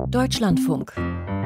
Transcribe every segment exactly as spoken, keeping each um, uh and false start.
Deutschlandfunk.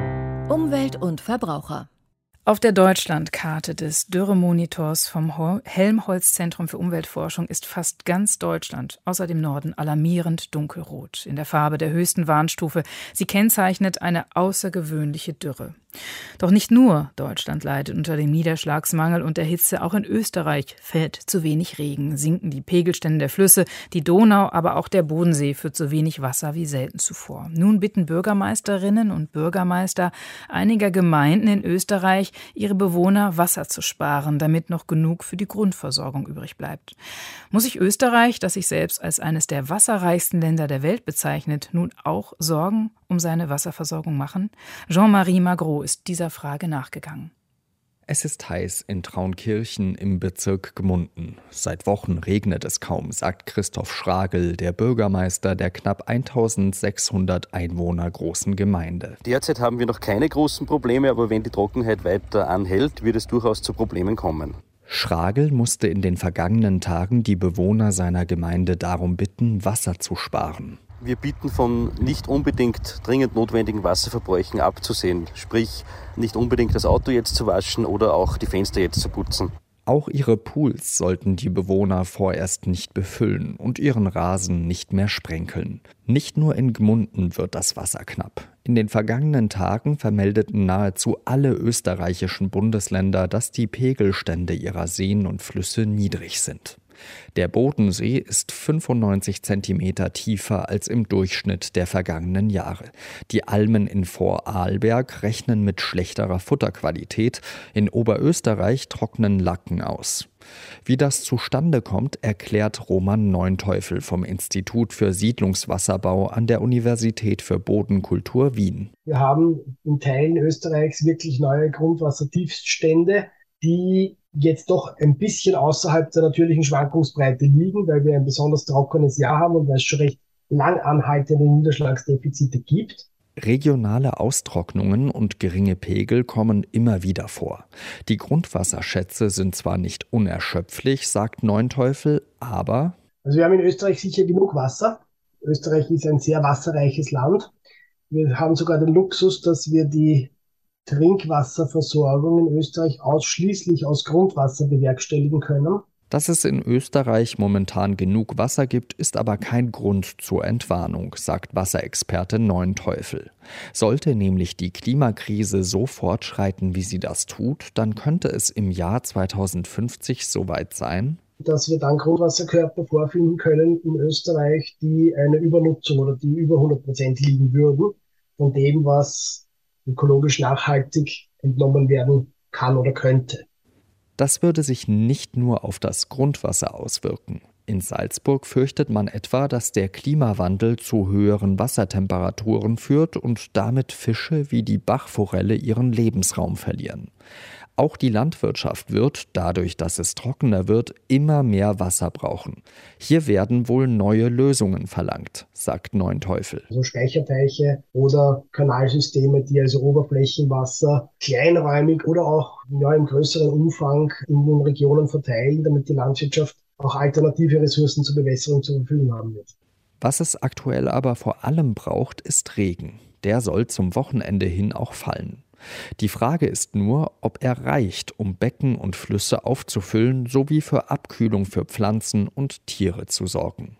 Umwelt und Verbraucher. Auf der Deutschlandkarte des Dürremonitors vom Helmholtz-Zentrum für Umweltforschung ist fast ganz Deutschland, außer dem Norden, alarmierend dunkelrot, in der Farbe der höchsten Warnstufe. Sie kennzeichnet eine außergewöhnliche Dürre. Doch nicht nur Deutschland leidet unter dem Niederschlagsmangel und der Hitze. Auch in Österreich fällt zu wenig Regen, sinken die Pegelstände der Flüsse, die Donau, aber auch der Bodensee führt so wenig Wasser wie selten zuvor. Nun bitten Bürgermeisterinnen und Bürgermeister einiger Gemeinden in Österreich, ihre Bewohner Wasser zu sparen, damit noch genug für die Grundversorgung übrig bleibt. Muss sich Österreich, das sich selbst als eines der wasserreichsten Länder der Welt bezeichnet, nun auch Sorgen um seine Wasserversorgung machen? Jean-Marie Magro ist dieser Frage nachgegangen. Es ist heiß in Traunkirchen im Bezirk Gmunden. Seit Wochen regnet es kaum, sagt Christoph Schragel, der Bürgermeister der knapp eintausendsechshundert Einwohner großen Gemeinde. Derzeit haben wir noch keine großen Probleme, aber wenn die Trockenheit weiter anhält, wird es durchaus zu Problemen kommen. Schragel musste in den vergangenen Tagen die Bewohner seiner Gemeinde darum bitten, Wasser zu sparen. Wir bitten von nicht unbedingt dringend notwendigen Wasserverbräuchen abzusehen, sprich nicht unbedingt das Auto jetzt zu waschen oder auch die Fenster jetzt zu putzen. Auch ihre Pools sollten die Bewohner vorerst nicht befüllen und ihren Rasen nicht mehr sprenkeln. Nicht nur in Gmunden wird das Wasser knapp. In den vergangenen Tagen vermeldeten nahezu alle österreichischen Bundesländer, dass die Pegelstände ihrer Seen und Flüsse niedrig sind. Der Bodensee ist fünfundneunzig Zentimeter tiefer als im Durchschnitt der vergangenen Jahre. Die Almen in Vorarlberg rechnen mit schlechterer Futterqualität. In Oberösterreich trocknen Lacken aus. Wie das zustande kommt, erklärt Roman Neunteufel vom Institut für Siedlungswasserbau an der Universität für Bodenkultur Wien. Wir haben in Teilen Österreichs wirklich neue Grundwassertiefststände, die jetzt doch ein bisschen außerhalb der natürlichen Schwankungsbreite liegen, weil wir ein besonders trockenes Jahr haben und weil es schon recht lang anhaltende Niederschlagsdefizite gibt. Regionale Austrocknungen und geringe Pegel kommen immer wieder vor. Die Grundwasserschätze sind zwar nicht unerschöpflich, sagt Neunteufel, aber... Also wir haben in Österreich sicher genug Wasser. Österreich ist ein sehr wasserreiches Land. Wir haben sogar den Luxus, dass wir die Trinkwasserversorgung in Österreich ausschließlich aus Grundwasser bewerkstelligen können. Dass es in Österreich momentan genug Wasser gibt, ist aber kein Grund zur Entwarnung, sagt Wasserexperte Neunteufel. Sollte nämlich die Klimakrise so fortschreiten, wie sie das tut, dann könnte es im Jahr zweitausendfünfzig soweit sein, dass wir dann Grundwasserkörper vorfinden können in Österreich, die eine Übernutzung oder die über hundert Prozent liegen würden von dem, was ökologisch nachhaltig entnommen werden kann oder könnte. Das würde sich nicht nur auf das Grundwasser auswirken. In Salzburg fürchtet man etwa, dass der Klimawandel zu höheren Wassertemperaturen führt und damit Fische wie die Bachforelle ihren Lebensraum verlieren. Auch die Landwirtschaft wird, dadurch, dass es trockener wird, immer mehr Wasser brauchen. Hier werden wohl neue Lösungen verlangt, sagt Neunteufel. Also Speicherteiche oder Kanalsysteme, die also Oberflächenwasser kleinräumig oder auch ja, im größeren Umfang in den Regionen verteilen, damit die Landwirtschaft auch alternative Ressourcen zur Bewässerung zur Verfügung haben wird. Was es aktuell aber vor allem braucht, ist Regen. Der soll zum Wochenende hin auch fallen. Die Frage ist nur, ob er reicht, um Becken und Flüsse aufzufüllen, sowie für Abkühlung für Pflanzen und Tiere zu sorgen.